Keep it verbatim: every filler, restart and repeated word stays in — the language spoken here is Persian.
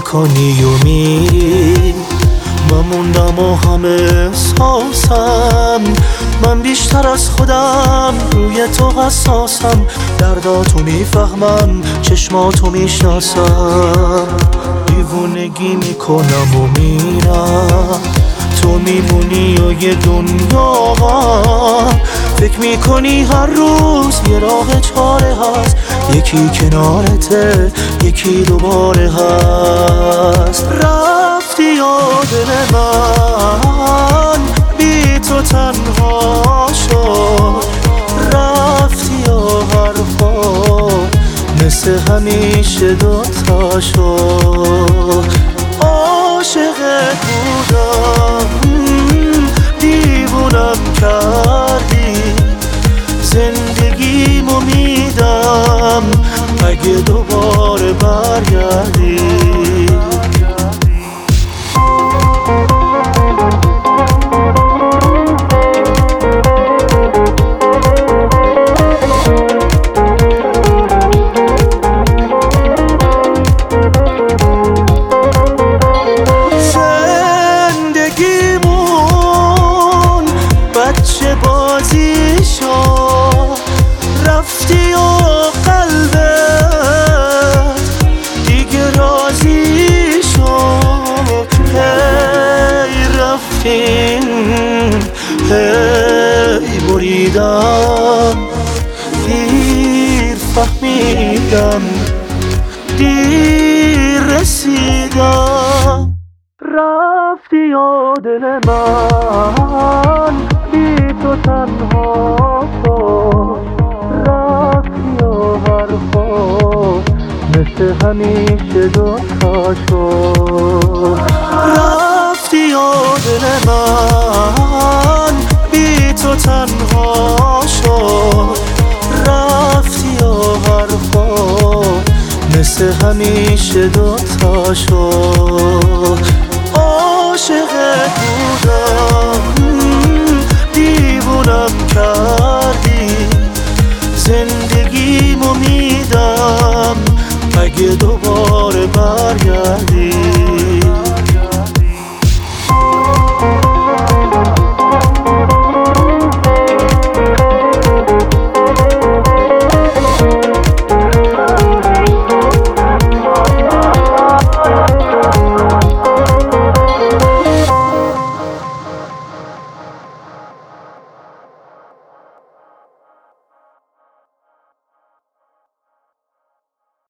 میکنی و میری، من موندم و همه احساسم، من بیشتر از خودم روی تو حساسم، درداتو میفهمم چشماتو میشناسم، دیوونگی میکنم و میرم، تو میمونی و یه دنیا غم، فکر میکنی هر روز یه راه چاره هست، یکی کنارته یکی دوباره هست. رفتی یا دل من بی تو تنها شد، رفتی یا حرفا مثل همیشه دوتا شد، عاشقت بودم دیوونم کردی، زندگیمو میدم اگه دوباره برگردی. زندگیمون بچه بازی شد، رفتی و قلبت دیگه راضی شد، هی رفتین هی بریدم، دیر فهمیدم دیر رسیدم. رفتی یا دل من بی تو تنها شد، رفتی یا حرفا مثل همیشه دوتا شد، رفتی یا دل من بی تو تنها شد، رفتی یا حرفا مثل همیشه دوتا شد، عاشقت بودم دیوونم کردی، زندگیمو میدم اگه دوباره برگردی.